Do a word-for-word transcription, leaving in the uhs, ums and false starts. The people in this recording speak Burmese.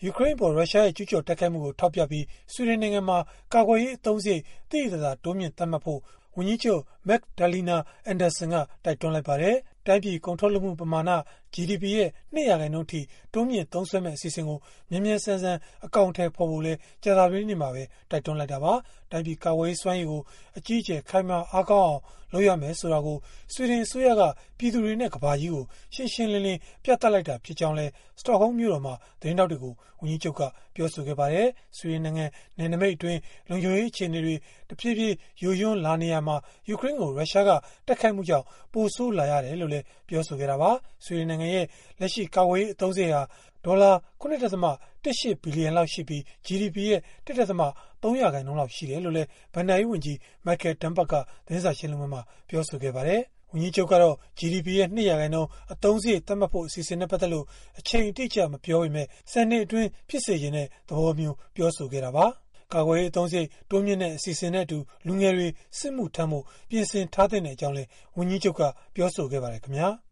ယူကရိန်းပေါ်ရုရှားရဲ့ကျူးကျော်တိုက်ခိုက်မှုကိုထောက်ပြပြီးဆွီဒင်နိုင်ငံမှာကာကွယ်ရေးအသုံးစရိတ်တိတိကျကျတိုးမြင့်သတ်မှတ်ဖို့ဝန်ကြီးချုပ် Magdalena Andersson ကတိုက်တွန်းလိုက်ပါတယ်။တိုင်းပြည်ကုန်ထုတ်လုပ်မှုပမာဏ ဂျီဒီပီ ရဲ့နှစ်ရာခိုင်နှုန်းထိတိုးမြင့်သုံးစွဲမဲ့အစီအစဉ်ကိုမြန်မြန်ဆန်ဆန်အကောင့်ထဲပေါ်ဖို့လဲကြာသပတေးနေ့မှာပဲတိုက်တွန်းလိုက်တာပါ။တိုင်းပြည်ကာကွယ်ရေးစွမ်းရည်ကိုအကြီးအကျယ်ခိုင်မာအားကောင်းအောင်လုပ်ရမယ်ဆိုတာကိုဆွီဒင်အစိုးရကပြည်သူတွေနဲ့ကမ္ဘာကြီးကိုရှင်းရှင်းလင်းလင်းပြသလိုက်တာဖြစ်ကြောင်းလဲစတော့ဟုမ်းမြို့တော်မှာသတင်းတောက်တွေကိုဝန်ကြီးချုပ်ကပြောဆိုခဲ့ပါတယ်။ဆွီဒင်နိုင်ငံနယ်နိမိတ်အတွင်းလုံခြုံရေးအခြေအနေတွေတဖြည်းဖြည်းယိုယွန်းလာနေရမှာယူကရိန်းကိုရုရှားကတိုက်ခိုက်မှုကြောင့်ပိုဆိုးလာရတယ်လို့လည်းပြောဆိုခဲ့တာပါ။ဆွီဒင်နိုင်ငံရဲ့လက်ရှိကာကွယ်ရေးအသုံးစရိတ်ဟာဒေါ်လာ ခုနစ်ဒသမ တစ်ရှစ်ဘီလီယံလောက်ရှိပြီး ဂျီဒီပီ ရဲ့ တစ်ဒသမ သုံးရာခိုင်နှုန်းလောက်ရှိတယ်လို့လည်းဘဏ္ဍာရေးဝန်ကြီး Mikael Damberg ကသတင်းစာရှင်းလင်းပွဲမှာပြောဆိုခဲ့ပါတယ်။ဝန်ကြီးချုပ်ကတော့ ဂျီဒီပီ ရဲ့နှစ်ရာခိုင်နှုန်းအသုံးစရိတ်သတ်မှတ်ဖို့အစီအစဉ်နဲ့ပတ်သက်လို့အချိန်အတိအကျမပြောပေမဲ့ဆယ်နှစ်အတွင်းဖြစ်စေချင်တဲ့သဘောမျိုးပြောဆိုခဲ့တာပါ။ကာကွယ်ရေးအသုံးစရိတ်တိုးမြင့်တဲ့အစီအစဉ်နဲ့အတူလူငယ်တွေစစ်မှုထမ်းဖို့ပြင်ဆင်ထားတဲ့အကြောင်းလည်းဝန်ကြီးချုပ်ကပြောဆိုခဲ့ပါတယ်ခင်ဗျာ။